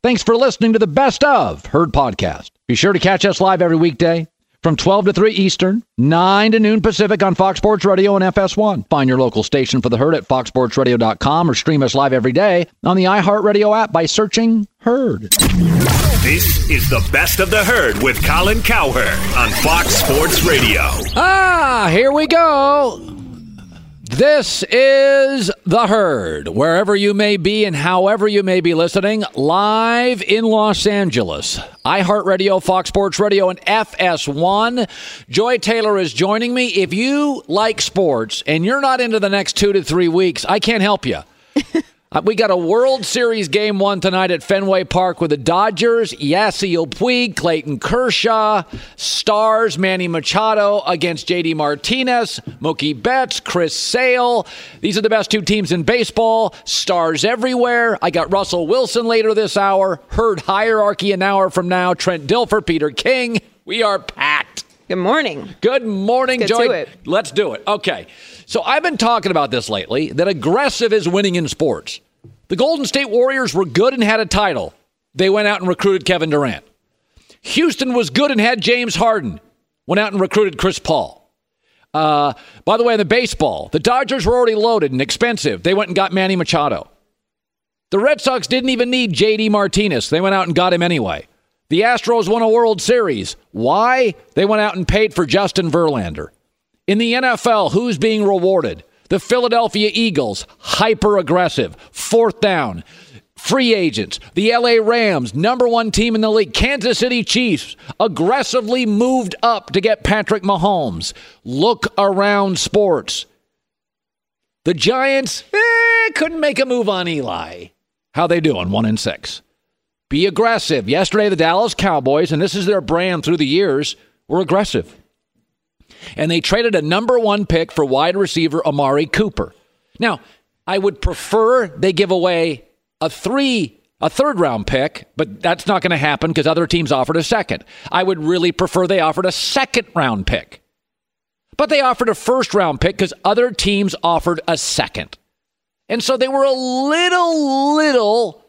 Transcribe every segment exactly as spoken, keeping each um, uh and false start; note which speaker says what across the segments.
Speaker 1: Thanks for listening to the Best of Herd podcast. Be sure to catch us live every weekday from twelve to three Eastern, nine to noon Pacific on Fox Sports Radio and F S one. Find your local station for the Herd at fox sports radio dot com or stream us live every day on the iHeartRadio app by searching Herd.
Speaker 2: This is the Best of the Herd with Colin Cowherd on Fox Sports Radio.
Speaker 1: Ah, here we go. This is The Herd, wherever you may be and however you may be listening, live in Los Angeles. iHeartRadio, Fox Sports Radio, and F S one. Joy Taylor is joining me. If you like sports and you're not into the next two to three weeks, I can't help you. We got a World Series game one tonight at Fenway Park with the Dodgers, Yasiel Puig, Clayton Kershaw, Stars, Manny Machado against J D Martinez, Mookie Betts, Chris Sale. These are the best two teams in baseball. Stars everywhere. I got Russell Wilson later this hour. Herd Hierarchy an hour from now. Trent Dilfer, Peter King. We are packed.
Speaker 3: Good morning.
Speaker 1: Good morning,
Speaker 3: Let's
Speaker 1: Joy.
Speaker 3: do it.
Speaker 1: Let's do it. Okay. So I've been talking about this lately, that aggressive is winning in sports. The Golden State Warriors were good and had a title. They went out and recruited Kevin Durant. Houston was good and had James Harden. Went out and recruited Chris Paul. Uh, by the way, in the baseball, the Dodgers were already loaded and expensive. They went and got Manny Machado. The Red Sox didn't even need J D Martinez. They went out and got him anyway. The Astros won a World Series. Why? They went out and paid for Justin Verlander. In the N F L, who's being rewarded? The Philadelphia Eagles, hyper-aggressive, fourth down. Free agents, the L A Rams, number one team in the league. Kansas City Chiefs, aggressively moved up to get Patrick Mahomes. Look around sports. The Giants, eh, couldn't make a move on Eli. How they doing? One and six. Be aggressive. Yesterday, the Dallas Cowboys, and this is their brand through the years, were aggressive. And they traded a number one pick for wide receiver Amari Cooper. Now, I would prefer they give away a three, a third round pick, but that's not going to happen because other teams offered a second. I would really prefer they offered a second round pick. But they offered a first round pick because other teams offered a second. And so they were a little, little,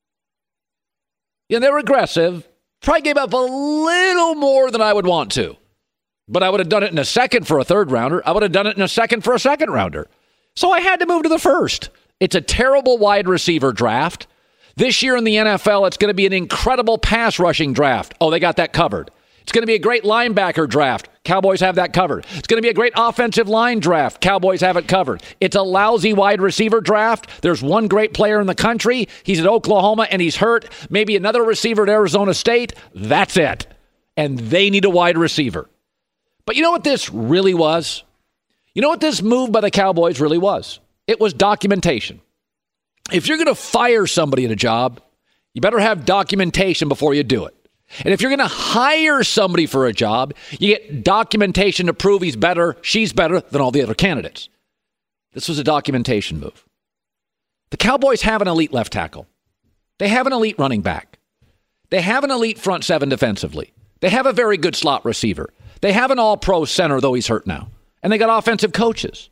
Speaker 1: you know, they were aggressive. Probably gave up a little more than I would want to. But I would have done it in a second for a third rounder. I would have done it in a second for a second rounder. So I had to move to the first. It's a terrible wide receiver draft. This year in the N F L, it's going to be an incredible pass rushing draft. Oh, they got that covered. It's going to be a great linebacker draft. Cowboys have that covered. It's going to be a great offensive line draft. Cowboys have it covered. It's a lousy wide receiver draft. There's one great player in the country. He's at Oklahoma and he's hurt. Maybe another receiver at Arizona State. That's it. And they need a wide receiver. But you know what this really was? You know what this move by the Cowboys really was? It was documentation. If you're going to fire somebody at a job, you better have documentation before you do it. And if you're going to hire somebody for a job, you get documentation to prove he's better, she's better than all the other candidates. This was a documentation move. The Cowboys have an elite left tackle. They have an elite running back. They have an elite front seven defensively. They have a very good slot receiver. They have an all-pro center, though he's hurt now. And they got offensive coaches.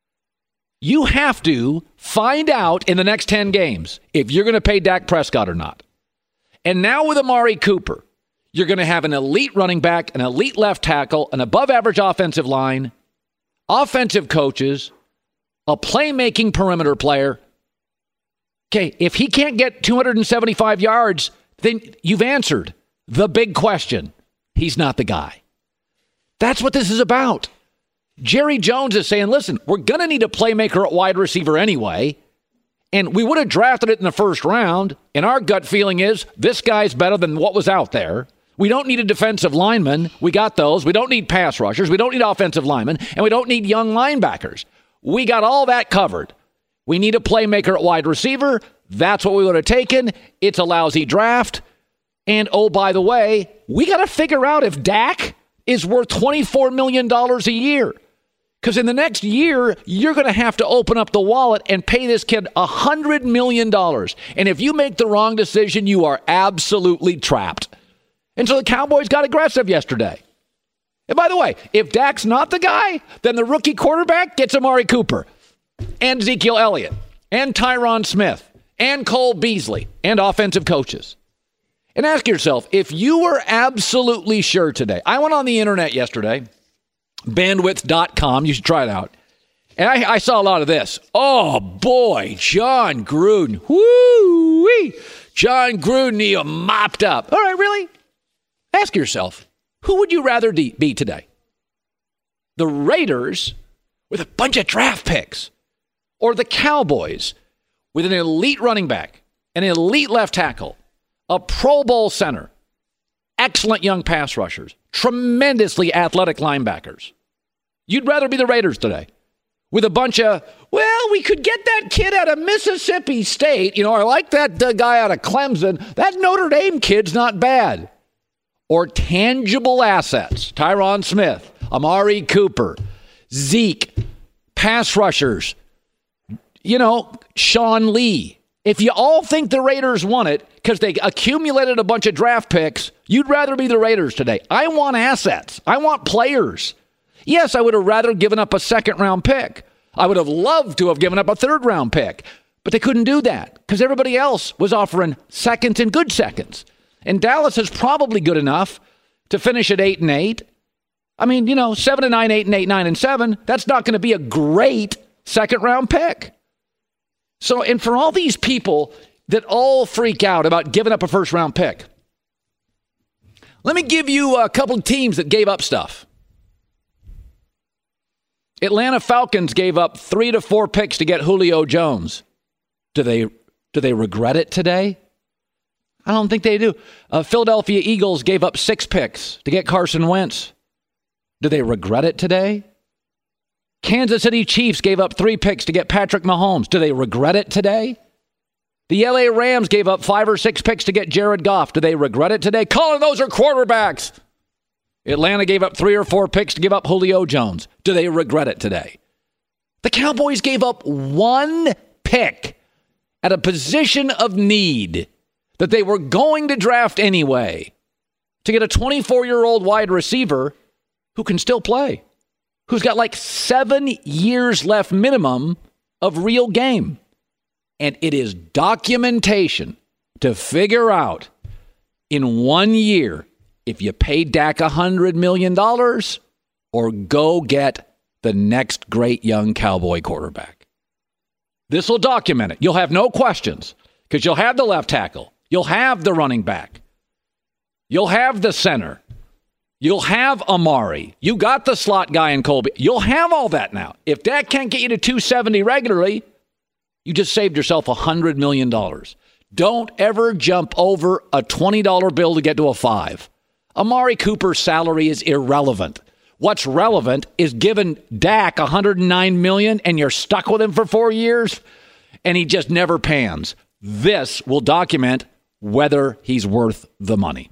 Speaker 1: You have to find out in the next ten games if you're going to pay Dak Prescott or not. And now with Amari Cooper, you're going to have an elite running back, an elite left tackle, an above-average offensive line, offensive coaches, a playmaking perimeter player. Okay, if he can't get two hundred seventy-five yards, then you've answered the big question. He's not the guy. That's what this is about. Jerry Jones is saying, listen, we're going to need a playmaker at wide receiver anyway, and we would have drafted it in the first round, and our gut feeling is this guy's better than what was out there. We don't need a defensive lineman. We got those. We don't need pass rushers. We don't need offensive linemen, and we don't need young linebackers. We got all that covered. We need a playmaker at wide receiver. That's what we would have taken. It's a lousy draft. And, oh, by the way, we got to figure out if Dak is worth twenty-four million dollars a year. Because in the next year, you're going to have to open up the wallet and pay this kid one hundred million dollars. And if you make the wrong decision, you are absolutely trapped. And so the Cowboys got aggressive yesterday. And by the way, if Dak's not the guy, then the rookie quarterback gets Amari Cooper and Ezekiel Elliott and Tyron Smith and Cole Beasley and offensive coaches. And ask yourself, if you were absolutely sure today, I went on the internet yesterday, bandwidth dot com, you should try it out. And I, I saw a lot of this. Oh, boy, John Gruden. Woo-wee. John Gruden, he mopped up. All right, really? Ask yourself, who would you rather de- be today? The Raiders with a bunch of draft picks, or the Cowboys with an elite running back, an elite left tackle, a Pro Bowl center, excellent young pass rushers, tremendously athletic linebackers? You'd rather be the Raiders today with a bunch of, well, we could get that kid out of Mississippi State. You know, I like that uh, guy out of Clemson. That Notre Dame kid's not bad. Or tangible assets, Tyron Smith, Amari Cooper, Zeke, pass rushers, you know, Sean Lee. If you all think the Raiders won it because they accumulated a bunch of draft picks, you'd rather be the Raiders today. I want assets. I want players. Yes, I would have rather given up a second-round pick. I would have loved to have given up a third-round pick. But they couldn't do that because everybody else was offering seconds and good seconds. And Dallas is probably good enough to finish at eight and eight. I mean, you know, seven and nine, eight and eight, nine and seven. That's not going to be a great second-round pick. So, and for all these people that all freak out about giving up a first-round pick, let me give you a couple of teams that gave up stuff. Atlanta Falcons gave up three to four picks to get Julio Jones. Do they do they regret it today? I don't think they do. Uh, Philadelphia Eagles gave up six picks to get Carson Wentz. Do they regret it today? Kansas City Chiefs gave up three picks to get Patrick Mahomes. Do they regret it today? The L A Rams gave up five or six picks to get Jared Goff. Do they regret it today? Colin, those are quarterbacks. Atlanta gave up three or four picks to give up Julio Jones. Do they regret it today? The Cowboys gave up one pick at a position of need that they were going to draft anyway to get a twenty-four-year-old wide receiver who can still play, who's got like seven years left minimum of real game. And it is documentation to figure out in one year if you pay Dak one hundred million dollars or go get the next great young Cowboy quarterback. This will document it. You'll have no questions because you'll have the left tackle. You'll have the running back. You'll have the center. You'll have Amari. You got the slot guy in Colby. You'll have all that now. If Dak can't get you to two seventy regularly, you just saved yourself one hundred million dollars. Don't ever jump over a twenty dollar bill to get to a five. Amari Cooper's salary is irrelevant. What's relevant is giving Dak one hundred nine million dollars and you're stuck with him for four years and he just never pans. This will document whether he's worth the money.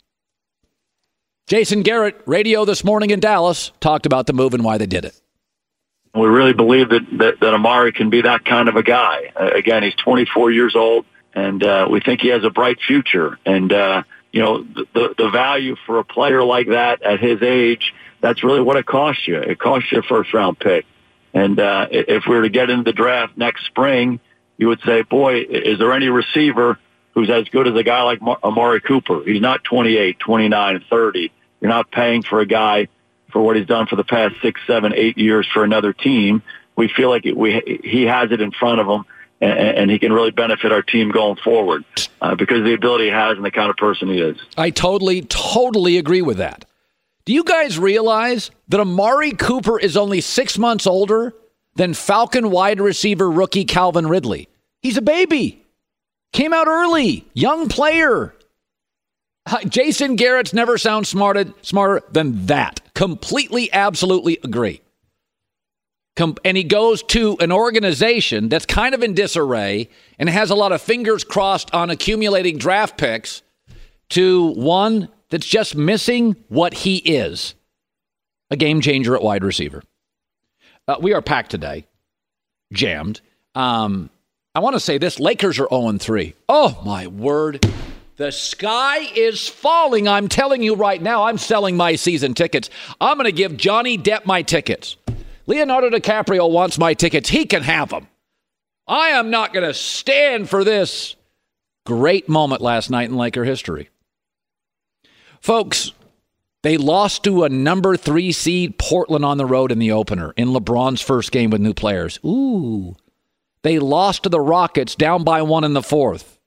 Speaker 1: Jason Garrett, radio this morning in Dallas, talked about the move and why they did it.
Speaker 3: We really believe that, that, that Amari can be that kind of a guy. Uh, again, he's twenty-four years old, and uh, we think he has a bright future. And, uh, you know, the, the value for a player like that at his age, that's really what it costs you. It costs you a first-round pick. And uh, if we were to get into the draft next spring, you would say, boy, is there any receiver who's as good as a guy like Amari Cooper? He's not twenty-eight, twenty-nine, thirty. You're not paying for a guy for what he's done for the past six, seven, eight years for another team. We feel like it, we he has it in front of him, and, and he can really benefit our team going forward uh, because of the ability he has and the kind of person he is.
Speaker 1: I totally, totally agree with that. Do you guys realize that Amari Cooper is only six months older than Falcon wide receiver rookie Calvin Ridley? He's a baby. Came out early. Young player. Jason Garrett's never sounds smarter, smarter than that. Completely, absolutely agree. Com- and he goes to an organization that's kind of in disarray and has a lot of fingers crossed on accumulating draft picks to one that's just missing what he is, a game changer at wide receiver. Uh, we are packed today, jammed. Um, I want to say this, Lakers are oh and three. Oh, my word. The sky is falling. I'm telling you right now, I'm selling my season tickets. I'm going to give Johnny Depp my tickets. Leonardo DiCaprio wants my tickets. He can have them. I am not going to stand for this Great moment last night in Laker history. Folks, they lost to a number three seed Portland on the road in the opener in LeBron's first game with new players. Ooh. They lost to the Rockets down by one in the fourth.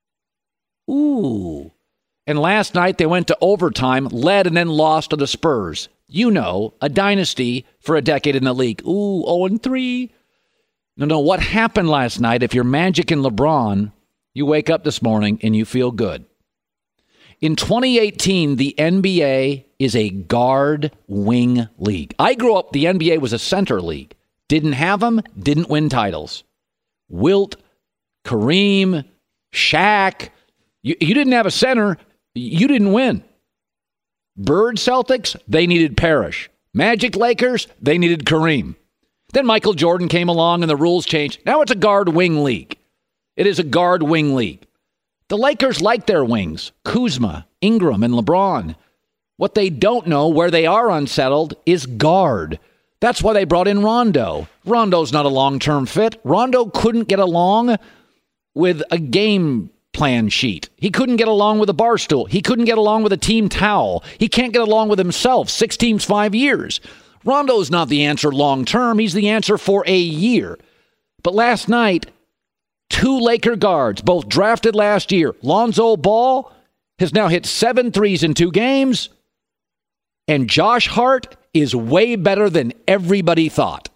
Speaker 1: Ooh. And last night they went to overtime, led and then lost to the Spurs. You know, a dynasty for a decade in the league. Ooh, oh and three. No, no, what happened last night, if you're Magic and LeBron, you wake up this morning and you feel good. In twenty eighteen, the N B A is a guard wing league. I grew up, the N B A was a center league. Didn't have them, didn't win titles. Wilt, Kareem, Shaq. You, you didn't have a center, you didn't win. Bird Celtics, they needed Parrish. Magic Lakers, they needed Kareem. Then Michael Jordan came along and the rules changed. Now it's a guard wing league. It is a guard wing league. The Lakers like their wings, Kuzma, Ingram, and LeBron. What they don't know, where they are unsettled, is guard. That's why they brought in Rondo. Rondo's not a long-term fit. Rondo couldn't get along with a game plan sheet. He couldn't get along with a bar stool. He couldn't get along with a team towel. He can't get along with himself. Six teams, five years. Rondo's not the answer long-term. He's the answer for a year. But last night, two Laker guards, both drafted last year. Lonzo Ball has now hit seven threes in two games. And Josh Hart is way better than everybody thought.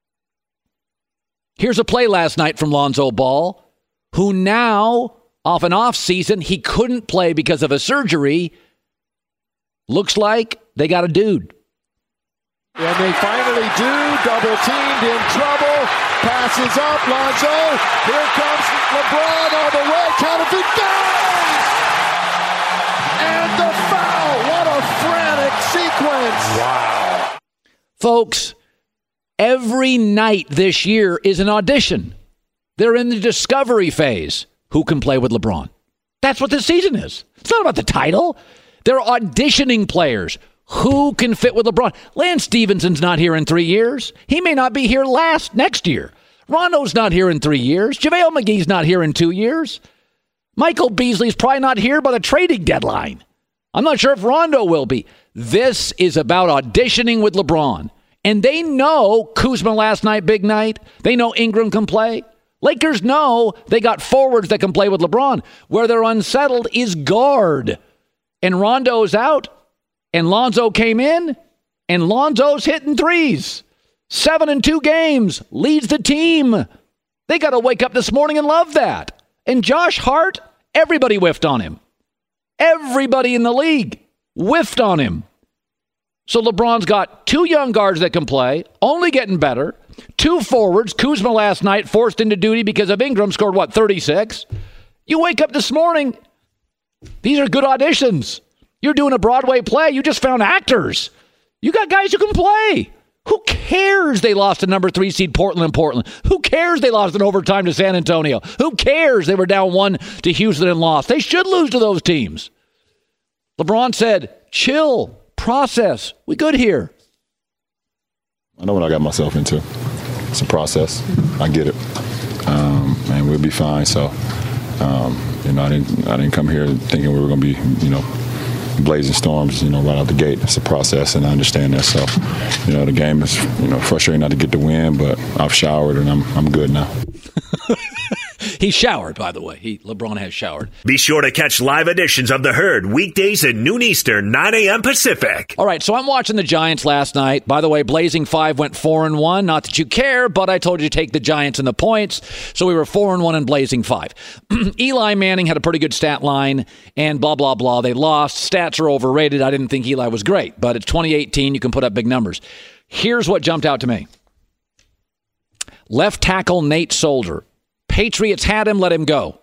Speaker 1: Here's a play last night from Lonzo Ball, who now, off an off season, he couldn't play because of a surgery. Looks like they got a dude.
Speaker 4: And they finally do. Double teamed, in trouble. Passes up. Lonzo. Here comes LeBron all the way. Counterfeit goes! And the foul. What a frantic sequence.
Speaker 1: Wow. Folks, every night this year is an audition. They're in the discovery phase. Who can play with LeBron? That's what this season is. It's not about the title. They're auditioning players. Who can fit with LeBron? Lance Stevenson's not here in three years. He may not be here last next year. Rondo's not here in three years. JaVale McGee's not here in two years. Michael Beasley's probably not here by the trading deadline. I'm not sure if Rondo will be. This is about auditioning with LeBron. And they know Kuzma last night, big night. They know Ingram can play. Lakers know they got forwards that can play with LeBron. Where they're unsettled is guard. And Rondo's out. And Lonzo came in, and Lonzo's hitting threes. Seven in two games, leads the team. They got to wake up this morning and love that. And Josh Hart, everybody whiffed on him. Everybody in the league whiffed on him. So LeBron's got two young guards that can play, only getting better. Two forwards. Kuzma last night forced into duty because of Ingram, scored, what, thirty-six? You wake up this morning, these are good auditions. You're doing a Broadway play. You just found actors. You got guys who can play. Who cares they lost to number three seed Portland in Portland? Who cares they lost in overtime to San Antonio? Who cares they were down one to Houston and lost? They should lose to those teams. LeBron said, chill, process. We good here.
Speaker 5: I know what I got myself into. It's a process. I get it. Um, and we'll be fine. So, um, you know, I didn't, I didn't come here thinking we were going to be, you know, blazing storms, you know, right out the gate. It's a process, and I understand that. So, you know, the game is, you know, frustrating not to get the win, but I've showered, and I'm I'm good now.
Speaker 1: He showered, by the way. He LeBron has showered.
Speaker 2: Be sure to catch live editions of The Herd weekdays at noon Eastern, nine a.m. Pacific.
Speaker 1: All right, so I'm watching the Giants last night. By the way, Blazing Five went four and one. Not that you care, but I told you to take the Giants and the points. So we were four and one in Blazing Five. Eli Manning had a pretty good stat line, and blah blah blah. They lost. Stats are overrated. I didn't think Eli was great, but it's twenty eighteen. You can put up big numbers. Here's what jumped out to me. Left tackle Nate Solder. Patriots had him, let him go.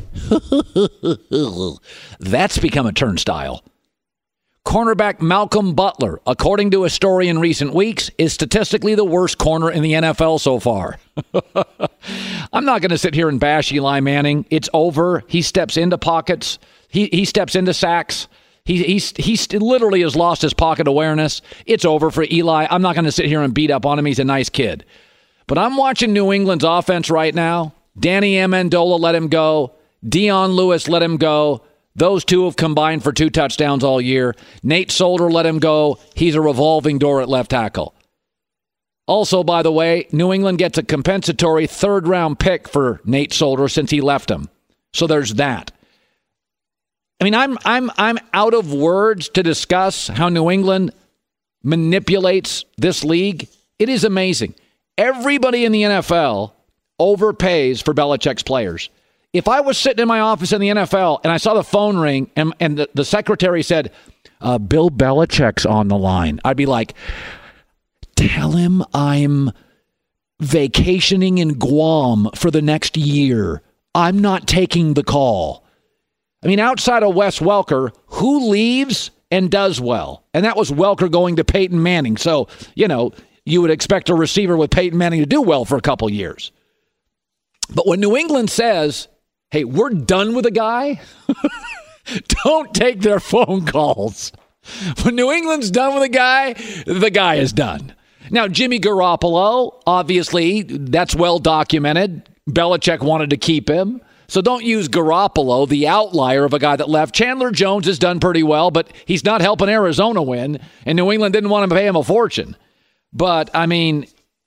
Speaker 1: That's become a turnstile. Cornerback Malcolm Butler, according to a story in recent weeks, is statistically the worst corner in the N F L so far. I'm not going to sit here and bash Eli Manning. It's over. He steps into pockets. He he steps into sacks. He he's, he literally has lost his pocket awareness. It's over for Eli. I'm not going to sit here and beat up on him. He's a nice kid. But I'm watching New England's offense right now. Danny Amendola let him go. Dion Lewis let him go. Those two have combined for two touchdowns all year. Nate Solder let him go. He's a revolving door at left tackle. Also, by the way, New England gets a compensatory third-round pick for Nate Solder since he left him. So there's that. I mean, I'm I'm I'm out of words to discuss how New England manipulates this league. It is amazing. Everybody in the N F L overpays for Belichick's players. If I was sitting in my office in the N F L and I saw the phone ring and, and the, the secretary said, uh, Bill Belichick's on the line, I'd be like, tell him I'm vacationing in Guam for the next year. I'm not taking the call. I mean, outside of Wes Welker, who leaves and does well? And that was Welker going to Peyton Manning. So, you know, you would expect a receiver with Peyton Manning to do well for a couple years. But when New England says, hey, we're done with a guy, don't take their phone calls. When New England's done with a guy, the guy is done. Now, Jimmy Garoppolo, obviously, that's well documented. Belichick wanted to keep him. So don't use Garoppolo, the outlier of a guy that left. Chandler Jones has done pretty well, but he's not helping Arizona win, and New England didn't want to pay him a fortune. But, I mean,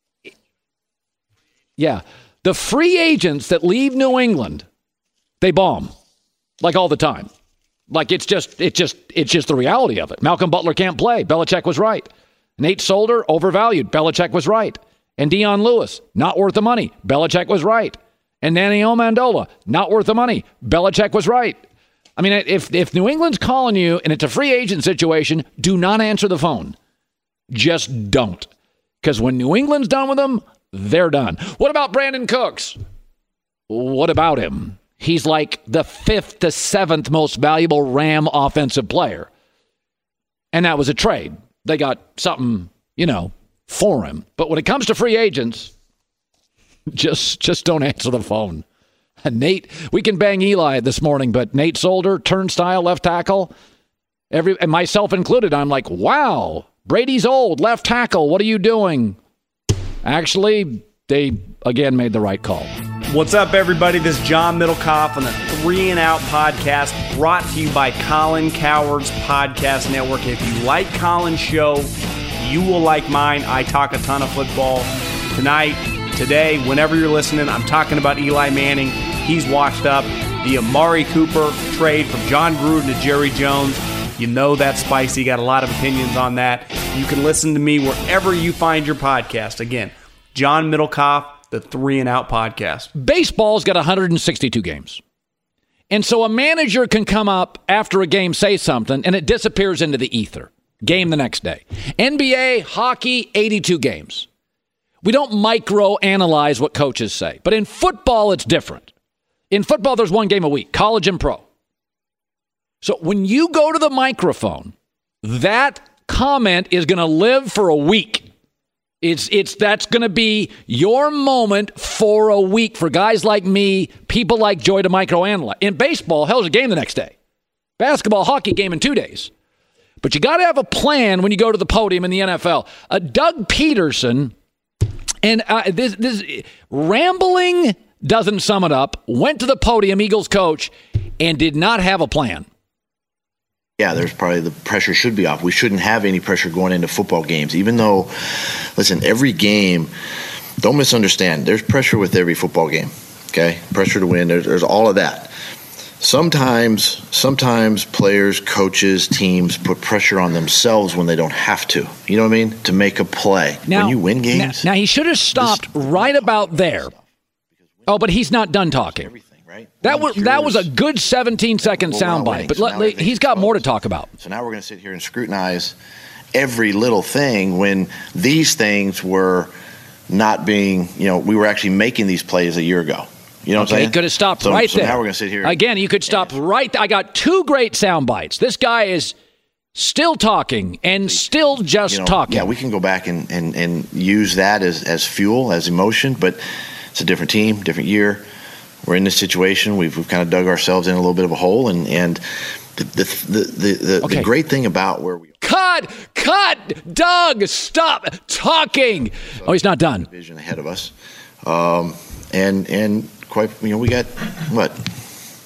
Speaker 1: yeah, the free agents that leave New England, they bomb, like all the time. Like it's just, it's just, it's just the reality of it. Malcolm Butler can't play. Belichick was right. Nate Solder, overvalued. Belichick was right. And Dion Lewis, not worth the money. Belichick was right. And Danny Amendola, not worth the money. Belichick was right. I mean, if if New England's calling you and it's a free agent situation, do not answer the phone. Just don't. Because when New England's done with them, they're done. What about Brandon Cooks? What about him? He's like the fifth to seventh most valuable Ram offensive player. And that was a trade. They got something, you know, for him. But when it comes to free agents, just just don't answer the phone. And Nate, we can bang Eli this morning, but Nate Solder, turnstile, left tackle, every and myself included, I'm like, wow, Brady's old, left tackle, what are you doing? Actually, they, again, made the right call.
Speaker 6: What's up, everybody? This is John Middlecoff on the Three and Out podcast, brought to you by Colin Cowherd's Podcast Network. If you like Colin's show, you will like mine. I talk a ton of football. Tonight, today, whenever you're listening, I'm talking about Eli Manning. He's washed up. The Amari Cooper trade from John Gruden to Jerry Jones. You know that's spicy. Got a lot of opinions on that. You can listen to me wherever you find your podcast. Again, John Middlecoff, the Three and Out podcast.
Speaker 1: Baseball's got one hundred sixty-two games. And so a manager can come up after a game, say something, and it disappears into the ether. Game the next day. N B A, hockey, eighty-two games. We don't micro-analyze what coaches say. But in football, it's different. In football, there's one game a week, college and pro. So when you go to the microphone, that comment is going to live for a week. It's it's that's going to be your moment for a week for guys like me, people like Joy to microanalyze. In baseball, hell's a game the next day. Basketball, hockey, game in two days. But you got to have a plan when you go to the podium in the N F L. Uh, Doug Peterson, and uh, this this rambling doesn't sum it up, went to the podium, Eagles coach, and did not have a plan.
Speaker 7: Yeah, there's probably the pressure should be off. We shouldn't have any pressure going into football games, even though, listen, every game, don't misunderstand, there's pressure with every football game, okay? Pressure to win, there's, there's all of that. Sometimes, sometimes players, coaches, teams put pressure on themselves when they don't have to. You know what I mean? To make a play.
Speaker 1: Now,
Speaker 7: when you win games.
Speaker 1: Now, now he should have stopped right about there. Oh, but he's not done talking.
Speaker 7: Right?
Speaker 1: That was that was a good seventeen-second
Speaker 7: well,
Speaker 1: soundbite, but let, let, he's got more to talk about.
Speaker 7: So now we're going to sit here and scrutinize every little thing when these things were not being, you know, we were actually making these plays a year ago. You know what
Speaker 1: okay,
Speaker 7: I'm saying?
Speaker 1: He could have stopped
Speaker 7: so,
Speaker 1: right
Speaker 7: so
Speaker 1: there.
Speaker 7: Now we're going to sit here.
Speaker 1: Again, you could stop right there. I got two great sound bites. This guy is still talking and still just
Speaker 7: you know,
Speaker 1: talking.
Speaker 7: Yeah, we can go back and, and, and use that as, as fuel, as emotion, but it's a different team, different year. We're in this situation. We've, we've kind of dug ourselves in a little bit of a hole, and and the the the the, the,
Speaker 1: okay.
Speaker 7: the great thing about where we
Speaker 1: cut cut Doug, stop talking. So, oh, he's not done.
Speaker 7: Vision ahead of us, um, and and quite you know we got what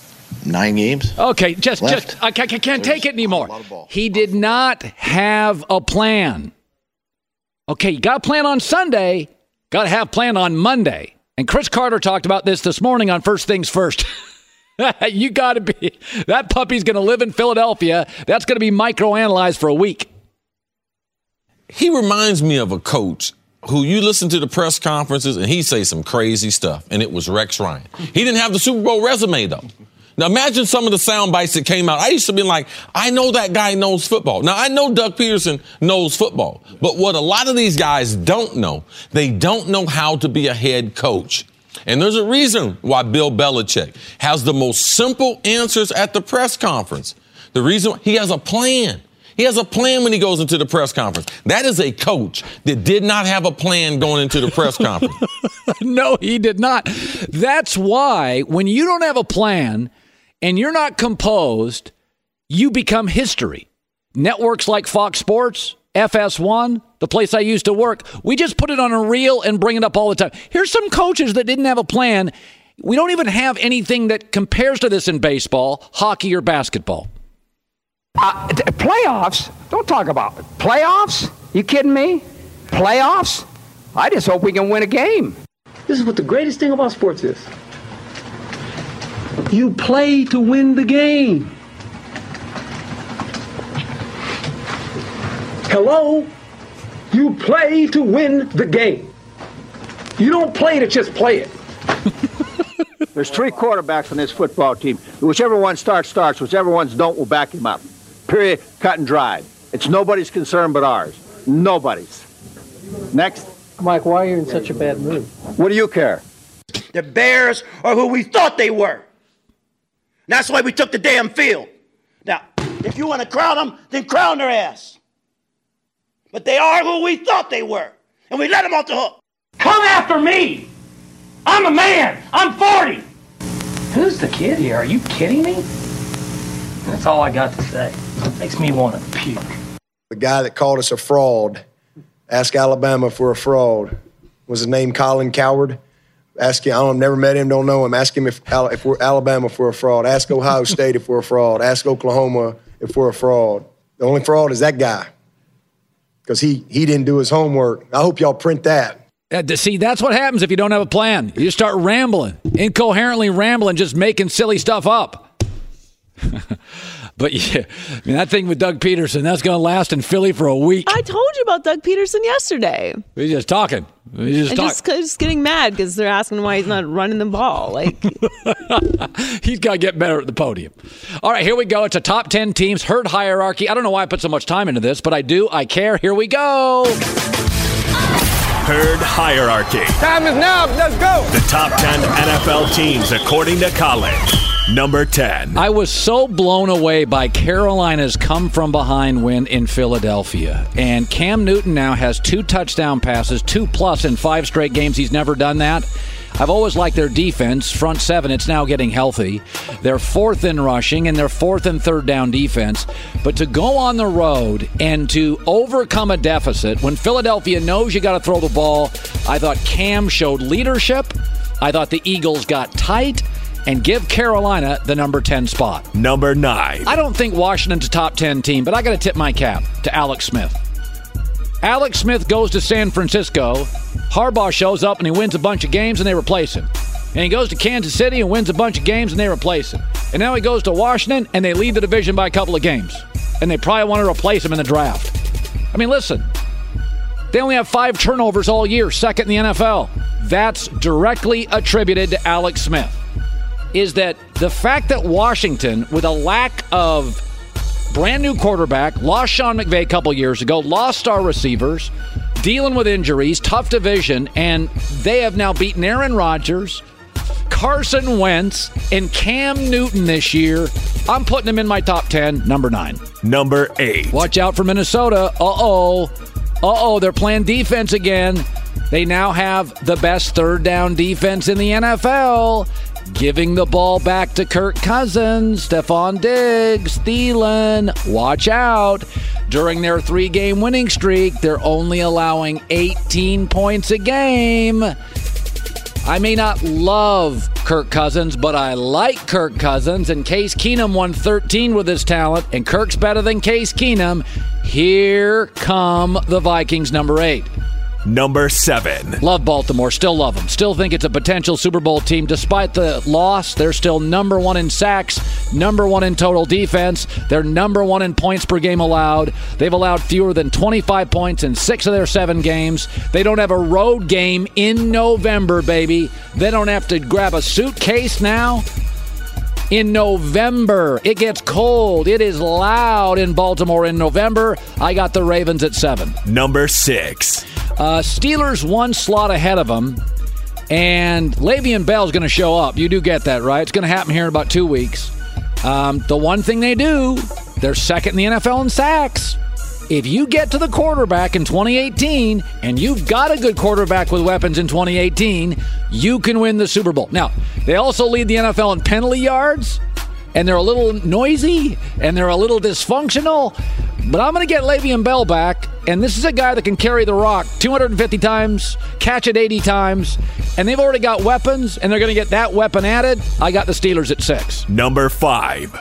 Speaker 7: nine games.
Speaker 1: Okay, just,
Speaker 7: left.
Speaker 1: just I can't, I can't take it anymore.
Speaker 7: A lot of ball.
Speaker 1: He did not have a plan. Okay, you got a plan on Sunday, got to have a plan on Monday. And Chris Carter talked about this this morning on First Things First. You got to be, that puppy's going to live in Philadelphia. That's going to be microanalyzed for a week.
Speaker 8: He reminds me of a coach who you listen to the press conferences and he say some crazy stuff, and it was Rex Ryan. He didn't have the Super Bowl resume, though. Now, imagine some of the sound bites that came out. I used to be like, I know that guy knows football. Now, I know Doug Peterson knows football. But what a lot of these guys don't know, they don't know how to be a head coach. And there's a reason why Bill Belichick has the most simple answers at the press conference. The reason, he has a plan. He has a plan when he goes into the press conference. That is a coach that did not have a plan going into the press conference.
Speaker 1: No, he did not. That's why when you don't have a plan and you're not composed, you become history. Networks like Fox Sports, F S one, the place I used to work, we just put it on a reel and bring it up all the time. Here's some coaches that didn't have a plan. We don't even have anything that compares to this in baseball, hockey, or basketball.
Speaker 9: Uh, th- playoffs? Don't talk about it. Playoffs? You kidding me? Playoffs? I just hope we can win a game.
Speaker 10: This is what the greatest thing about sports is. You play to win the game. Hello? You play to win the game. You don't play to just play it.
Speaker 9: There's three quarterbacks on this football team. Whichever one starts, starts. Whichever ones don't, we'll back him up. Period. Cut and dried. It's nobody's concern but ours. Nobody's. Next.
Speaker 10: Mike, why are you in such a bad mood?
Speaker 9: What do you care?
Speaker 11: The Bears are who we thought they were. That's why we took the damn field. Now, if you want to crown them, then crown their ass. But they are who we thought they were. And we let them off the hook.
Speaker 10: Come after me! I'm a man! I'm forty! Who's the kid here? Are you kidding me? That's all I got to say. Makes me want to puke.
Speaker 12: The guy that called us a fraud, ask Alabama if we're a fraud. Was his name Colin Cowherd? Ask him, I don't, never met him, don't know him. Ask him if, if we're Alabama if we're a fraud. Ask Ohio State if we're a fraud. Ask Oklahoma if we're a fraud. The only fraud is that guy because he, he didn't do his homework. I hope y'all print that.
Speaker 1: Uh, see, that's what happens if you don't have a plan. You just start rambling, incoherently rambling, just making silly stuff up. But yeah, I mean, that thing with Doug Peterson, that's going to last in Philly for a week.
Speaker 13: I told you about Doug Peterson yesterday.
Speaker 1: He's just talking. He's just,
Speaker 13: talk- just, just getting mad because they're asking why he's not running the ball. Like
Speaker 1: he's got to get better at the podium. All right, here we go. It's a top ten teams herd hierarchy. I don't know why I put so much time into this, but I do. I care. Here we go.
Speaker 2: Herd hierarchy.
Speaker 9: Time is now. Let's go.
Speaker 2: The top ten N F L teams according to Colin. Number ten.
Speaker 1: I was so blown away by Carolina's come-from-behind win in Philadelphia. And Cam Newton now has two touchdown passes, two plus in five straight games. He's never done that. I've always liked their defense. Front seven, it's now getting healthy. They're fourth in rushing, and they're fourth and third down defense. But to go on the road and to overcome a deficit when Philadelphia knows you got to throw the ball, I thought Cam showed leadership. I thought the Eagles got tight. And give Carolina the number ten spot.
Speaker 2: Number nine.
Speaker 1: I don't think Washington's a top ten team, but I got to tip my cap to Alex Smith. Alex Smith goes to San Francisco. Harbaugh shows up and he wins a bunch of games and they replace him. And he goes to Kansas City and wins a bunch of games and they replace him. And now he goes to Washington and they lead the division by a couple of games. And they probably want to replace him in the draft. I mean, listen. They only have five turnovers all year, second in the N F L. That's directly attributed to Alex Smith. Is that the fact that Washington, with a lack of brand new quarterback, lost Sean McVay a couple years ago, lost star receivers, dealing with injuries, tough division, and they have now beaten Aaron Rodgers, Carson Wentz, and Cam Newton this year. I'm putting them in my top ten, number nine.
Speaker 2: Number eight.
Speaker 1: Watch out for Minnesota. Uh-oh. Uh-oh, they're playing defense again. They now have the best third down defense in the N F L. Giving the ball back to Kirk Cousins, Stephon Diggs, Thielen. Watch out. During their three-game winning streak, they're only allowing eighteen points a game. I may not love Kirk Cousins, but I like Kirk Cousins, and Case Keenum won thirteen with his talent, and Kirk's better than Case Keenum. Here come the Vikings, number eight.
Speaker 2: Number seven.
Speaker 1: Love Baltimore. Still love them. Still think it's a potential Super Bowl team. Despite the loss, they're still number one in sacks, number one in total defense. They're number one in points per game allowed. They've allowed fewer than twenty-five points in six of their seven games. They don't have a road game in November, baby. They don't have to grab a suitcase now. In November, it gets cold. It is loud in Baltimore in November. I got the Ravens at seven.
Speaker 2: Number six.
Speaker 1: Uh, Steelers one slot ahead of them, and Le'Veon Bell's going to show up. You do get that, right? It's going to happen here in about two weeks. Um, the one thing they do, they're second in the N F L in sacks. If you get to the quarterback in twenty eighteen, and you've got a good quarterback with weapons in twenty eighteen, you can win the Super Bowl. Now, they also lead the N F L in penalty yards, and they're a little noisy, and they're a little dysfunctional. But I'm going to get Le'Veon Bell back, and this is a guy that can carry the rock two hundred fifty times, catch it eighty times, and they've already got weapons, and they're going to get that weapon added. I got the Steelers at six.
Speaker 2: Number five.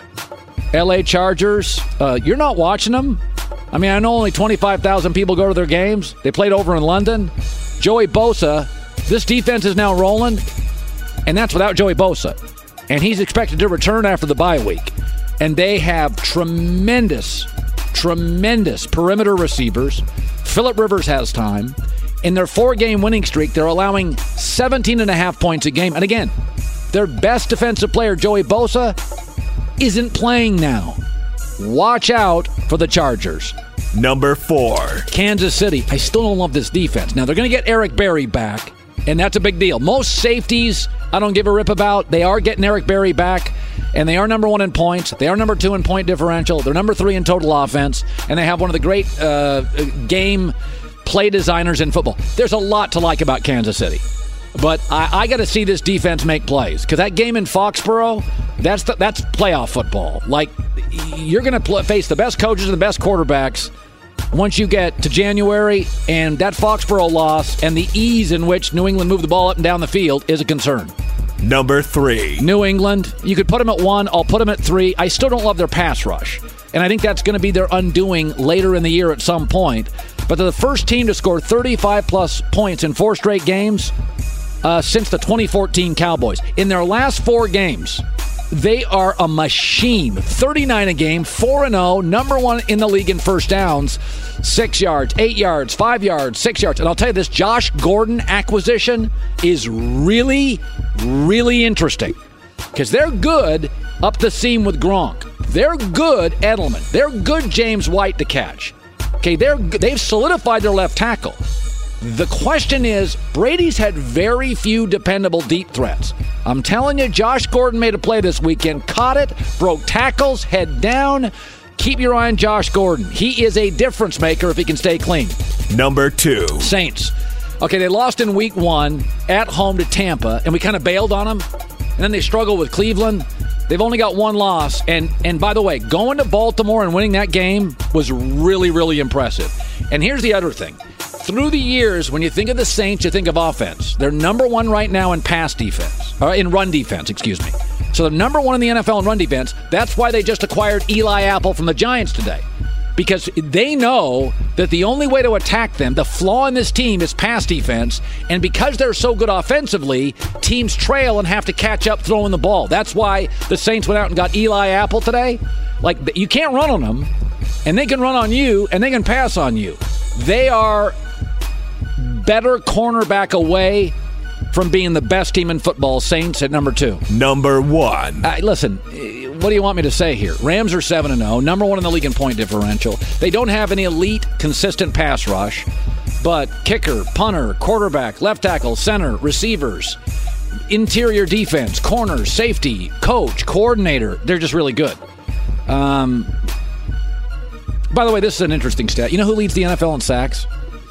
Speaker 1: L A Chargers, uh, you're not watching them. I mean, I know only twenty-five thousand people go to their games. They played over in London. Joey Bosa, this defense is now rolling, and that's without Joey Bosa. And he's expected to return after the bye week. And they have tremendous Tremendous perimeter receivers. Phillip Rivers has time. In their four-game winning streak, they're allowing seventeen and a half points a game. And again, their best defensive player, Joey Bosa, isn't playing now. Watch out for the Chargers.
Speaker 2: Number four.
Speaker 1: Kansas City. I still don't love this defense. Now, they're going to get Eric Berry back, and that's a big deal. Most safeties I don't give a rip about. They are getting Eric Berry back. And they are number one in points. They are number two in point differential. They're number three in total offense. And they have one of the great uh, game play designers in football. There's a lot to like about Kansas City. But I, I got to see this defense make plays. Because that game in Foxborough, that's the, that's playoff football. Like, you're going to face the best coaches and the best quarterbacks once you get to January. And that Foxborough loss and the ease in which New England moved the ball up and down the field is a concern.
Speaker 2: Number three.
Speaker 1: New England. You could put them at one. I'll put them at three. I still don't love their pass rush. And I think that's going to be their undoing later in the year at some point. But they're the first team to score thirty-five plus points in four straight games uh, since the twenty fourteen Cowboys. In their last four games, they are a machine. thirty-nine a game, four and oh, number one in the league in first downs. Six yards, eight yards, five yards, six yards. And I'll tell you this, Josh Gordon acquisition is really, really interesting. Because they're good up the seam with Gronk. They're good Edelman. They're good James White to catch. Okay, they're they've solidified their left tackle. The question is, Brady's had very few dependable deep threats. I'm telling you, Josh Gordon made a play this weekend, caught it, broke tackles, head down. Keep your eye on Josh Gordon. He is a difference maker if he can stay clean.
Speaker 2: Number two.
Speaker 1: Saints. Okay, they lost in week one at home to Tampa, and we kind of bailed on them. And then they struggled with Cleveland. They've only got one loss. And, and by the way, going to Baltimore and winning that game was really, really impressive. And here's the other thing. Through the years, when you think of the Saints, you think of offense. They're number one right now in pass defense, or in run defense, excuse me. So they're number one in the N F L in run defense. That's why they just acquired Eli Apple from the Giants today. Because they know that the only way to attack them, the flaw in this team, is pass defense. And because they're so good offensively, teams trail and have to catch up throwing the ball. That's why the Saints went out and got Eli Apple today. Like, you can't run on them, and they can run on you, and they can pass on you. They are better cornerback away from being the best team in football. Saints at number two.
Speaker 2: Number one.
Speaker 1: Uh, listen, what do you want me to say here? Rams are seven and oh, number one in the league in point differential. They don't have an elite, consistent pass rush, but kicker, punter, quarterback, left tackle, center, receivers, interior defense, corners, safety, coach, coordinator, they're just really good. Um, by the way, this is an interesting stat. You know who leads the N F L in sacks?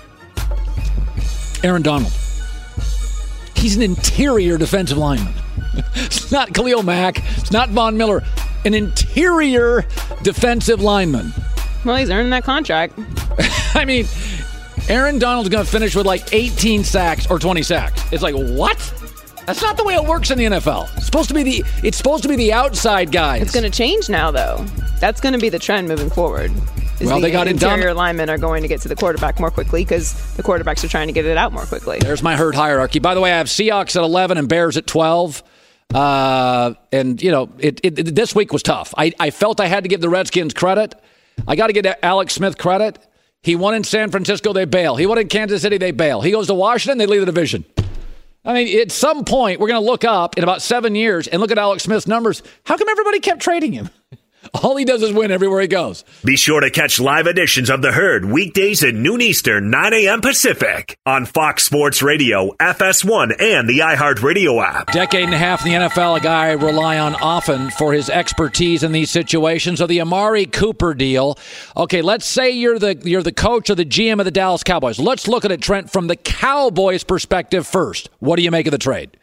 Speaker 1: Aaron Donald. He's an interior defensive lineman. It's not Khalil Mack. It's not Von Miller. An interior defensive lineman.
Speaker 13: Well, he's earning that contract.
Speaker 1: I mean, Aaron Donald's going to finish with like eighteen sacks or twenty sacks. It's like, what? That's not the way it works in the N F L. It's supposed to be the it's supposed to be the outside guys.
Speaker 13: It's going to change now, though. That's going to be the trend moving forward. Is
Speaker 1: Well,
Speaker 13: the
Speaker 1: they got it
Speaker 13: interior
Speaker 1: done.
Speaker 13: linemen are going to get to the quarterback more quickly because the quarterbacks are trying to get it out more quickly.
Speaker 1: There's my herd hierarchy. By the way, I have Seahawks at eleven and Bears at twelve. Uh, and, you know, it, it, this week was tough. I, I felt I had to give the Redskins credit. I got to give Alex Smith credit. He won in San Francisco, they bail. He won in Kansas City, they bail. He goes to Washington, they lead the division. I mean, at some point, we're going to look up in about seven years and look at Alex Smith's numbers. How come everybody kept trading him? All he does is win everywhere he goes.
Speaker 2: Be sure to catch live editions of The Herd weekdays at noon Eastern, nine a.m. Pacific on Fox Sports Radio, F S one, and the iHeartRadio app.
Speaker 1: Decade and a half in the N F L, a guy I rely on often for his expertise in these situations. So the Amari Cooper deal. Okay, let's say you're the you're the coach or the G M of the Dallas Cowboys. Let's look at it, Trent, from the Cowboys' perspective first. What do you make of the trade?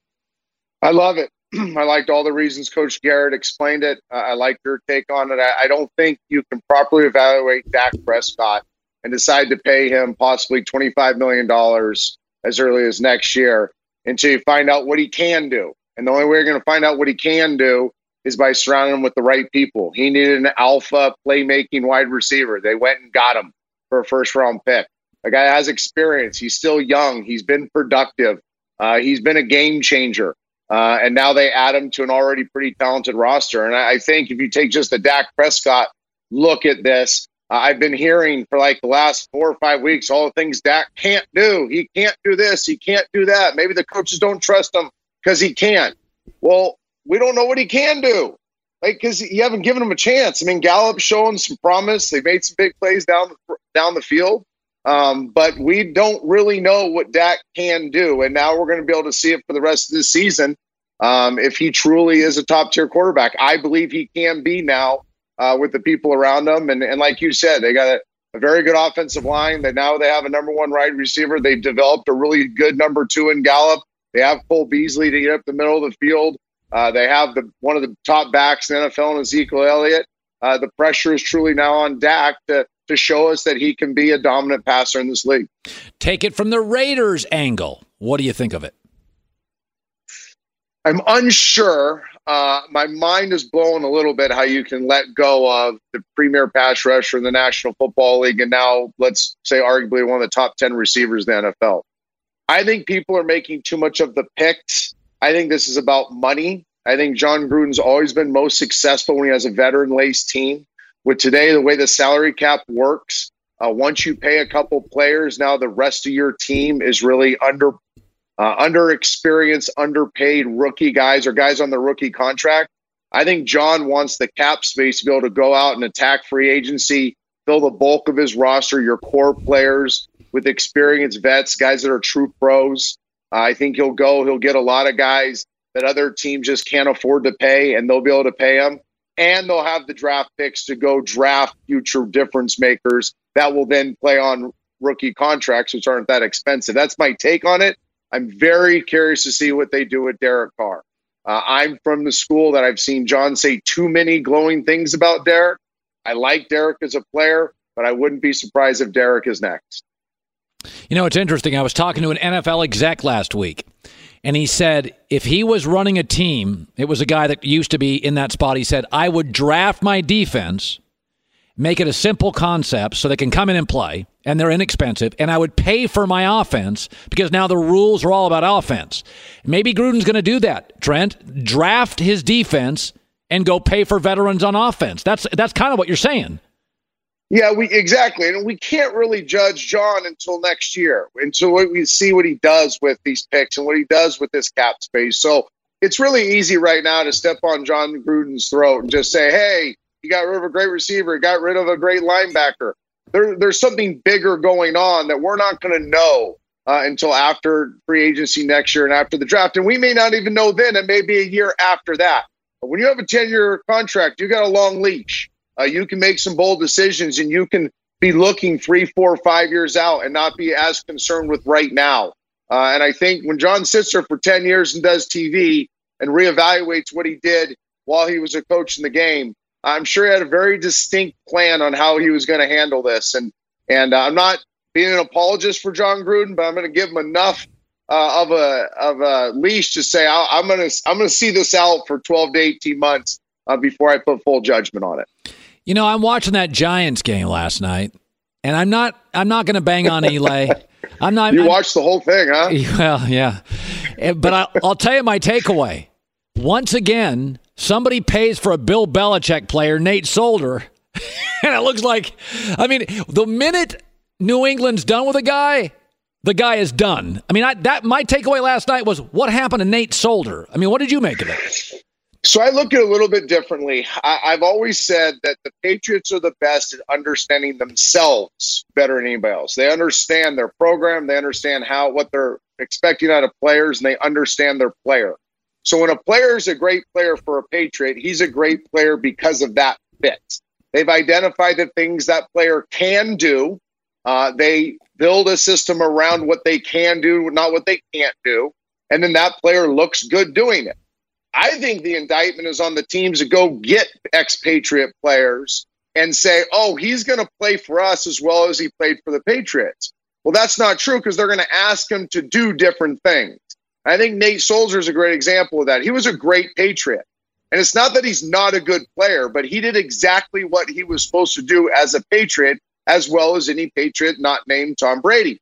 Speaker 14: I love it. I liked all the reasons Coach Garrett explained it. Uh, I like your take on it. I, I don't think you can properly evaluate Dak Prescott and decide to pay him possibly twenty-five million dollars as early as next year until you find out what he can do. And the only way you're going to find out what he can do is by surrounding him with the right people. He needed an alpha playmaking wide receiver. They went and got him for a first-round pick. The guy has experience. He's still young. He's been productive. Uh, he's been a game changer. Uh, and now they add him to an already pretty talented roster. And I, I think if you take just the Dak Prescott look at this, uh, I've been hearing for like the last four or five weeks all the things Dak can't do. He can't do this. He can't do that. Maybe the coaches don't trust him because he can't. Well, we don't know what he can do. Like, because you haven't given him a chance. I mean, Gallup's showing some promise. They made some big plays down the, down the field. Um, but we don't really know what Dak can do. And now we're going to be able to see it for the rest of the season. Um, if he truly is a top tier quarterback, I believe he can be now uh, with the people around him. And, and like you said, they got a, a very good offensive line that now they have a number one wide receiver. They've developed a really good number two in Gallup. They have Cole Beasley to get up the middle of the field. Uh, they have the one of the top backs in the N F L in Ezekiel Elliott. Uh, the pressure is truly now on Dak to, to show us that he can be a dominant passer in this league.
Speaker 1: Take it from the Raiders angle. What do you think of it?
Speaker 14: I'm unsure. Uh, my mind is blown a little bit how you can let go of the premier pass rusher in the National Football League and now, let's say, arguably one of the top ten receivers in the N F L. I think people are making too much of the picks. I think this is about money. I think John Gruden's always been most successful when he has a veteran-laced team. With today, the way the salary cap works, uh, once you pay a couple players, now the rest of your team is really under uh, under-experienced, underpaid rookie guys or guys on the rookie contract. I think John wants the cap space to be able to go out and attack free agency, fill the bulk of his roster, your core players with experienced vets, guys that are true pros. Uh, I think he'll go, he'll get a lot of guys that other teams just can't afford to pay, and they'll be able to pay them. And they'll have the draft picks to go draft future difference makers that will then play on rookie contracts, which aren't that expensive. That's my take on it. I'm very curious to see what they do with Derek Carr. Uh, I'm from the school that I've seen John say too many glowing things about Derek. I like Derek as a player, but I wouldn't be surprised if Derek is next.
Speaker 1: You know, it's interesting. I was talking to an N F L exec last week, and he said if he was running a team, it was a guy that used to be in that spot. He said, I would draft my defense, make it a simple concept so they can come in and play, and they're inexpensive, and I would pay for my offense because now the rules are all about offense. Maybe Gruden's going to do that, Trent. Draft his defense and go pay for veterans on offense. That's that's kind of what you're saying.
Speaker 14: Yeah, we exactly. And we can't really judge John until next year, until we see what he does with these picks and what he does with this cap space. So it's really easy right now to step on John Gruden's throat and just say, hey, you got rid of a great receiver, you got rid of a great linebacker. There, there's something bigger going on that we're not going to know uh, until after free agency next year and after the draft. And we may not even know then. It may be a year after that. But when you have a ten-year contract, you got a long leash. Uh, you can make some bold decisions, and you can be looking three, four, five years out and not be as concerned with right now. Uh, and I think when John sits there for ten years and does T V and reevaluates what he did while he was a coach in the game, I'm sure he had a very distinct plan on how he was going to handle this. And and uh, I'm not being an apologist for John Gruden, but I'm going to give him enough uh, of a of a leash to say I, I'm gonna I'm gonna see this out for twelve to eighteen months uh, before I put full judgment on it.
Speaker 1: You know, I'm watching that Giants game last night, and I'm not I'm not going to bang on Eli. I'm not.
Speaker 14: You
Speaker 1: I'm,
Speaker 14: watched the whole thing, huh?
Speaker 1: Well, yeah, but I, I'll tell you my takeaway. Once again, somebody pays for a Bill Belichick player, Nate Solder, and it looks like, I mean, the minute New England's done with a guy, the guy is done. I mean, I, that my takeaway last night was what happened to Nate Solder. I mean, what did you make of it?
Speaker 14: So I look at it a little bit differently. I, I've always said that the Patriots are the best at understanding themselves better than anybody else. They understand their program. They understand how what they're expecting out of players, and they understand their player. So when a player is a great player for a Patriot, he's a great player because of that fit. They've identified the things that player can do. Uh, they build a system around what they can do, not what they can't do. And then that player looks good doing it. I think the indictment is on the teams to go get expatriate players and say, oh, he's going to play for us as well as he played for the Patriots. Well, that's not true because they're going to ask him to do different things. I think Nate Solder is a great example of that. He was a great Patriot. And it's not that he's not a good player, but he did exactly what he was supposed to do as a Patriot, as well as any Patriot not named Tom Brady.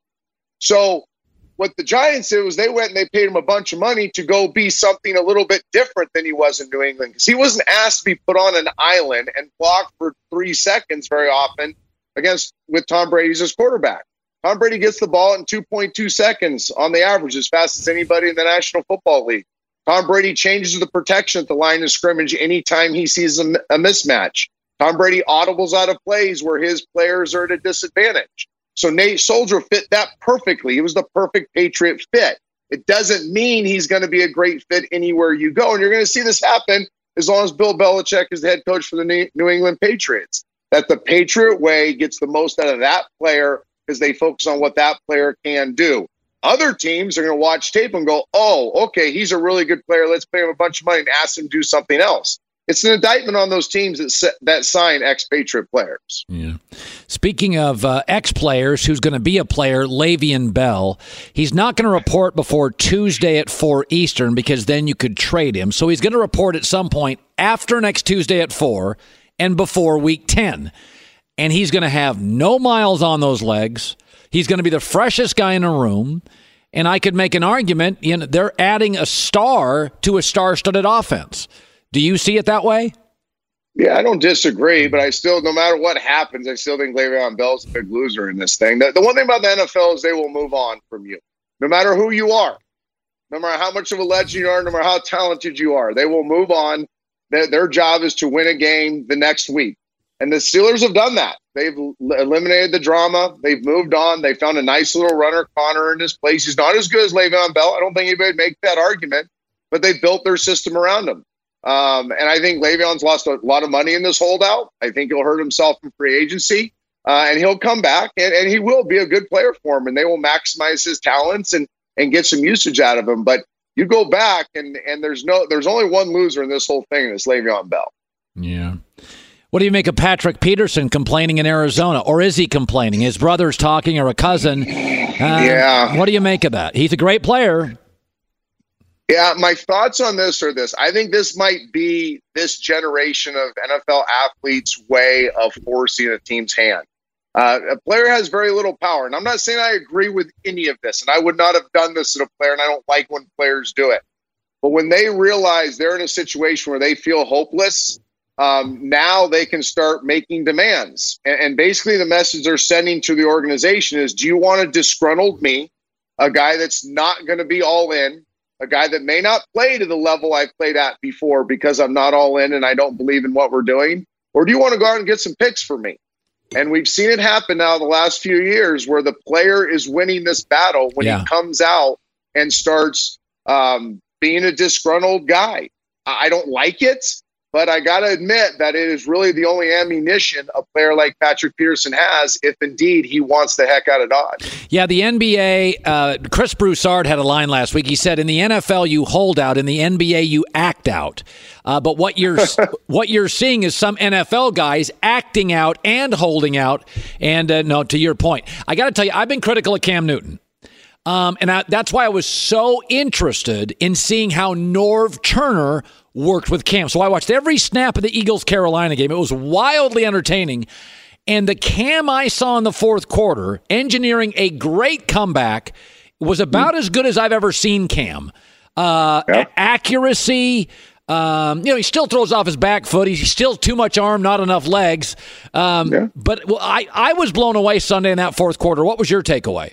Speaker 14: So what the Giants did was they went and they paid him a bunch of money to go be something a little bit different than he was in New England, because he wasn't asked to be put on an island and block for three seconds very often against with Tom Brady as his quarterback. Tom Brady gets the ball in two point two seconds on the average, as fast as anybody in the National Football League. Tom Brady changes the protection at the line of scrimmage anytime he sees a, a mismatch. Tom Brady audibles out of plays where his players are at a disadvantage. So Nate Solder fit that perfectly. He was the perfect Patriot fit. It doesn't mean he's going to be a great fit anywhere you go. And you're going to see this happen as long as Bill Belichick is the head coach for the New England Patriots. That the Patriot way gets the most out of that player because they focus on what that player can do. Other teams are going to watch tape and go, oh, okay, he's a really good player. Let's pay him a bunch of money and ask him to do something else. It's an indictment on those teams that that sign expatriate players.
Speaker 1: Yeah. Speaking of uh, ex-players, who's going to be a player, Le'Veon Bell. He's not going to report before Tuesday at four Eastern because then you could trade him. So he's going to report at some point after next Tuesday at four and before Week ten. And he's going to have no miles on those legs. He's going to be the freshest guy in a room. And I could make an argument, you know, they're adding a star to a star-studded offense. Do you see it that way?
Speaker 14: Yeah, I don't disagree, but I still, no matter what happens, I still think Le'Veon Bell's a big loser in this thing. The, the one thing about the N F L is they will move on from you. No matter who you are, no matter how much of a legend you are, no matter how talented you are, they will move on. Their, their job is to win a game the next week. And the Steelers have done that. They've eliminated the drama. They've moved on. They found a nice little runner, Connor, in his place. He's not as good as Le'Veon Bell. I don't think anybody would make that argument, but they built their system around him. Um, and I think Le'Veon's lost a lot of money in this holdout. I think he'll hurt himself in free agency, uh, and he'll come back, and, and he will be a good player for him, and they will maximize his talents and and get some usage out of him. But you go back, and and there's no there's only one loser in this whole thing, and it's Le'Veon Bell.
Speaker 1: Yeah. What do you make of Patrick Peterson complaining in Arizona, or is he complaining? His brother's talking, or a cousin. Uh,
Speaker 14: yeah.
Speaker 1: What do you make of that? He's a great player.
Speaker 14: Yeah, my thoughts on this are this. I think this might be this generation of N F L athletes' way of forcing a team's hand. Uh, a player has very little power. And I'm not saying I agree with any of this, and I would not have done this at a player, and I don't like when players do it. But when they realize they're in a situation where they feel hopeless, um, now they can start making demands. And, and basically the message they're sending to the organization is, do you want a disgruntled me, a guy that's not going to be all in, a guy that may not play to the level I've played at before because I'm not all in and I don't believe in what we're doing? Or do you want to go out and get some picks for me? And we've seen it happen now the last few years where the player is winning this battle when
Speaker 1: Yeah.
Speaker 14: he comes out and starts um, being a disgruntled guy. I don't like it, but I got to admit that it is really the only ammunition a player like Patrick Peterson has if indeed he wants the heck out of Dodge.
Speaker 1: Yeah, the N B A, uh, Chris Broussard had a line last week. He said, in the N F L, you hold out. In the N B A, you act out. Uh, but what you're what you're seeing is some N F L guys acting out and holding out. And uh, no, to your point, I got to tell you, I've been critical of Cam Newton. Um, and I, that's why I was so interested in seeing how Norv Turner worked with Cam. So I watched every snap of the Eagles-Carolina game. It was wildly entertaining. And the Cam I saw in the fourth quarter, engineering a great comeback, was about as good as I've ever seen Cam. Uh, yeah. a- accuracy, um, you know, he still throws off his back foot. He's still too much arm, not enough legs. Um, yeah. But well, I, I was blown away Sunday in that fourth quarter. What was your takeaway?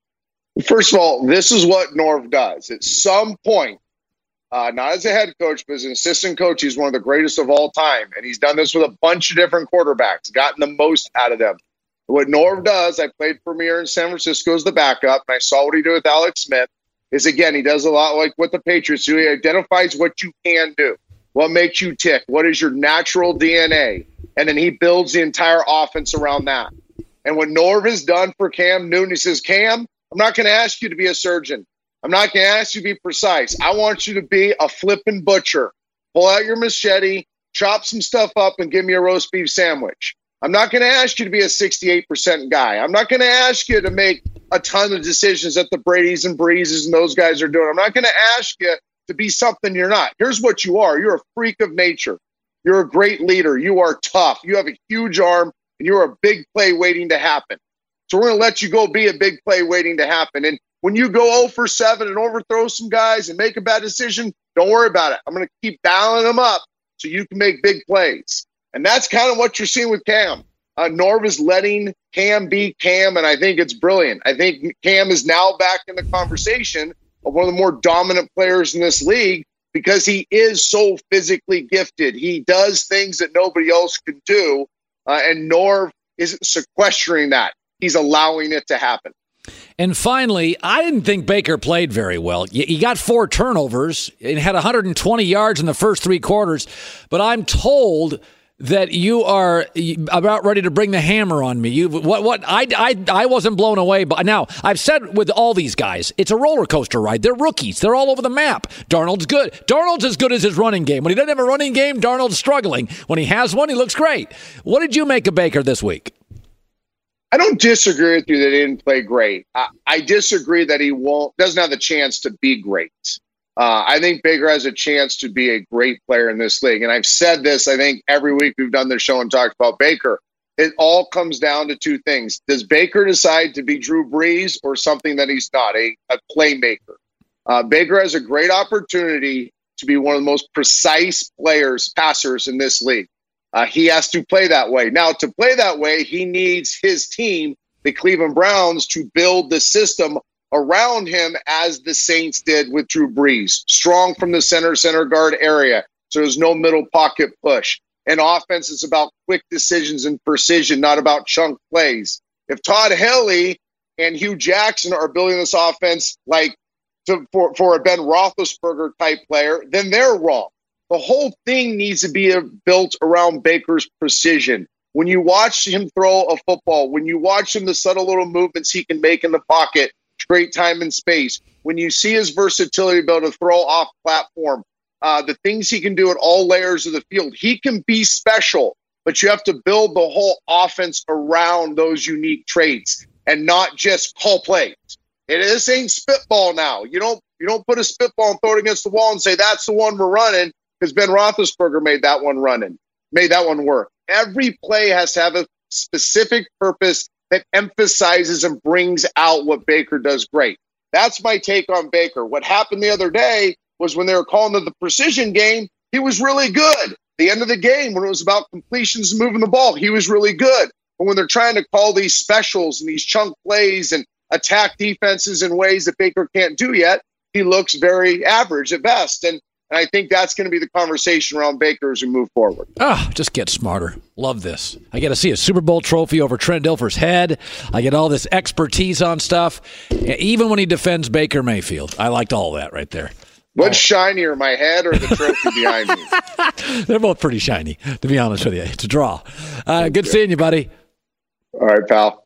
Speaker 14: First of all, this is what Norv does. At some point, uh, not as a head coach, but as an assistant coach, he's one of the greatest of all time. And he's done this with a bunch of different quarterbacks, gotten the most out of them. What Norv does, I played Premier in San Francisco as the backup, and I saw what he did with Alex Smith, is, again, he does a lot like what the Patriots do. He identifies what you can do, what makes you tick, what is your natural D N A, and then he builds the entire offense around that. And what Norv has done for Cam Newton, he says, Cam, I'm not going to ask you to be a surgeon. I'm not going to ask you to be precise. I want you to be a flippin' butcher. Pull out your machete, chop some stuff up, and give me a roast beef sandwich. I'm not going to ask you to be a sixty-eight percent guy. I'm not going to ask you to make a ton of decisions that the Bradys and Breezes and those guys are doing. I'm not going to ask you to be something you're not. Here's what you are. You're a freak of nature. You're a great leader. You are tough. You have a huge arm, and you're a big play waiting to happen. So we're going to let you go be a big play waiting to happen. And when you go oh for seven and overthrow some guys and make a bad decision, don't worry about it. I'm going to keep dialing them up so you can make big plays. And that's kind of what you're seeing with Cam. Uh, Norv is letting Cam be Cam, and I think it's brilliant. I think Cam is now back in the conversation of one of the more dominant players in this league because he is so physically gifted. He does things that nobody else can do, uh, and Norv isn't sequestering that. He's allowing it to happen.
Speaker 1: And finally, I didn't think Baker played very well. He got four turnovers and had one hundred twenty yards in the first three quarters, but I'm told that you are about ready to bring the hammer on me. You what what I, I, I wasn't blown away, but now I've said with all these guys, it's a roller coaster ride. They're rookies. They're all over the map. Darnold's good. Darnold's as good as his running game. When he doesn't have a running game, Darnold's struggling. When he has one, he looks great. What did you make of Baker this week?
Speaker 14: I don't disagree with you that he didn't play great. I, I disagree that he won't doesn't have the chance to be great. Uh, I think Baker has a chance to be a great player in this league. And I've said this, I think, every week we've done this show and talked about Baker. It all comes down to two things. Does Baker decide to be Drew Brees or something that he's not, a, a playmaker? Uh, Baker has a great opportunity to be one of the most precise players, passers in this league. Uh, he has to play that way. Now, to play that way, he needs his team, the Cleveland Browns, to build the system around him as the Saints did with Drew Brees. Strong from the center, center guard area, so there's no middle pocket push. And offense is about quick decisions and precision, not about chunk plays. If Todd Haley and Hugh Jackson are building this offense like to, for, for a Ben Roethlisberger type player, then they're wrong. The whole thing needs to be built around Baker's precision. When you watch him throw a football, when you watch him, the subtle little movements he can make in the pocket, great time and space, when you see his versatility, be able to throw off platform, uh, the things he can do at all layers of the field, he can be special, but you have to build the whole offense around those unique traits and not just call plays. It is ain't spitball now. You don't, you don't put a spitball and throw it against the wall and say, that's the one we're running. Because Ben Roethlisberger made that one running, made that one work. Every play has to have a specific purpose that emphasizes and brings out what Baker does great. That's my take on Baker. What happened the other day was when they were calling it the precision game, he was really good. The end of the game, when it was about completions and moving the ball, he was really good. But when they're trying to call these specials and these chunk plays and attack defenses in ways that Baker can't do yet, he looks very average at best. And And I think that's going to be the conversation around Baker as we move forward.
Speaker 1: Ah, just get smarter. Love this. I get to see a Super Bowl trophy over Trent Dilfer's head. I get all this expertise on stuff. Even when he defends Baker Mayfield. I liked all that right there.
Speaker 14: What's oh. shinier, my head or the trophy behind me?
Speaker 1: They're both pretty shiny, to be honest with you. It's a draw. Uh, good seeing you, buddy.
Speaker 14: All right, pal.